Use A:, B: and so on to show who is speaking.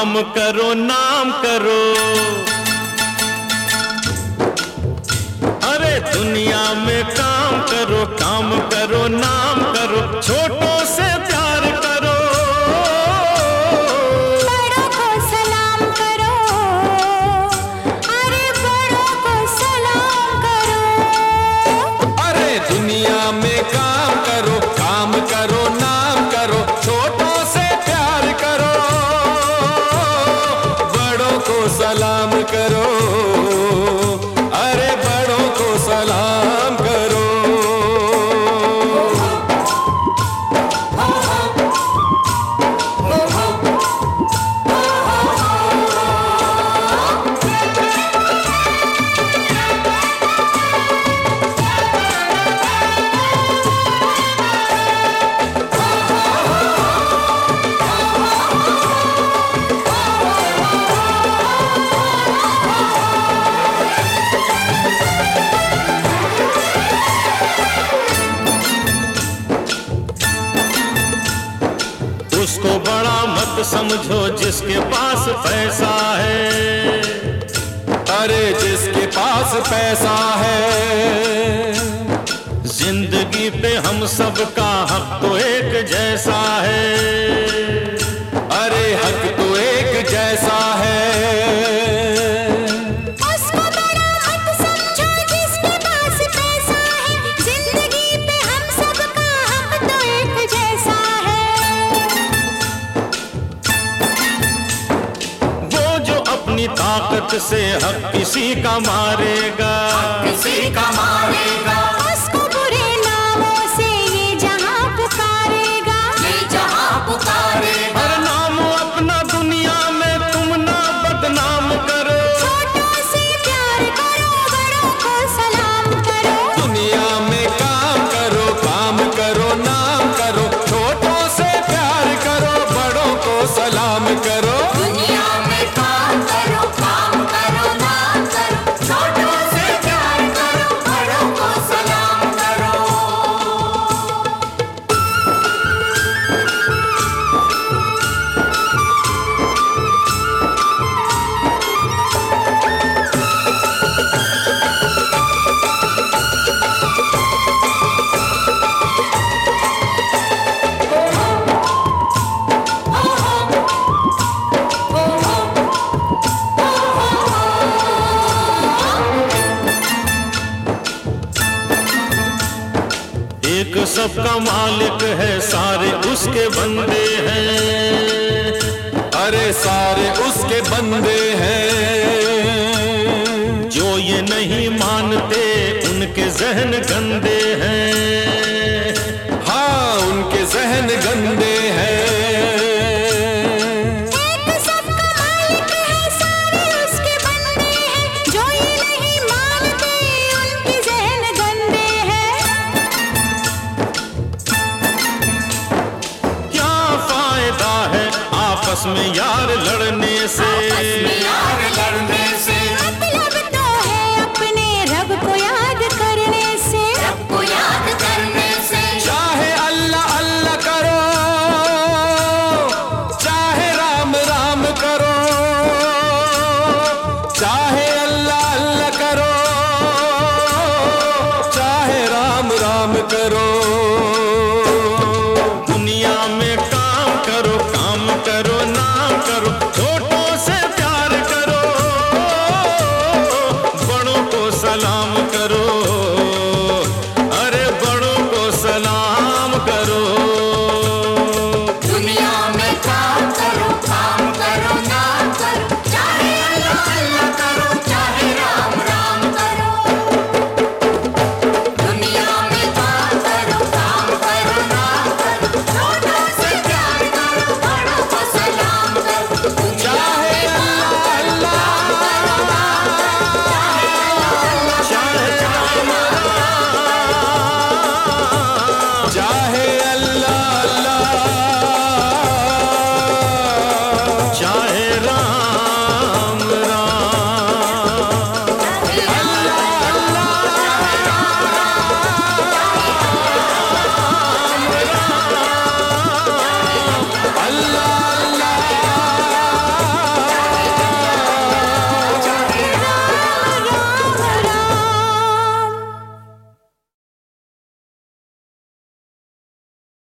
A: काम करो नाम करो। अरे दुनिया में काम करो नाम करो, छोटों से प्यार करो,
B: बड़ों को सलाम करो, अरे बड़ों को सलाम करो।
C: अरे दुनिया में काम करो नाम करो, छोटों से प्यार करो, बड़ों को सलाम करो, अरे बड़ों को सलाम करो।
A: उसको बड़ा मत समझो जिसके पास पैसा है।
C: अरे जिसके पास पैसा है,
A: जिंदगी पे हम सबका हक तो एक जैसा है।
C: अरे हक तो एक जैसा है।
B: उसको बड़ा मत समझो जिसके पास पैसा है, जिंदगी पे हम सबका हक तो एक जैसा है।
A: वो जो अपनी ताकत से हक किसी का मारेगा,
B: उसको बुरे नामों से ये जहां पुकारेगा,
A: हर नाम अपना दुनिया में तुम ना बदनाम करो।
B: छोटों से प्यार करो, बड़ों को सलाम करो।
C: दुनिया में काम करो नाम करो, छोटों से प्यार करो, बड़ों को सलाम करो।
B: दुनिया में काम करो नाम करो, छोटों से प्यार करो, बड़ों को सलाम करो।
A: एक सबका मालिक है, सारे उसके बंदे हैं।
C: अरे सारे उसके बंदे हैं।
A: जो ये नहीं मानते उनके जहन गंदे हैं।
C: हाँ उनके जहन गंदे हैं।
B: एक सबका मालिक है, सारे उसके बंदे हैं। जो ये नहीं मानते उनके जहन गंदे हैं।
A: क्या फायदा है आपस में यार लड़ने से,
B: मतलब तो है अपने रब को याद करने से।
C: चाहे अल्लाह अल्लाह करो, चाहे राम राम करो, चाहे अल्लाह अल्लाह करो, चाहे राम राम करो।
A: दुनिया में काम करो नाम करो, छोटों से प्यार करो, बड़ों को सलाम करो, अरे बड़ों को सलाम करो।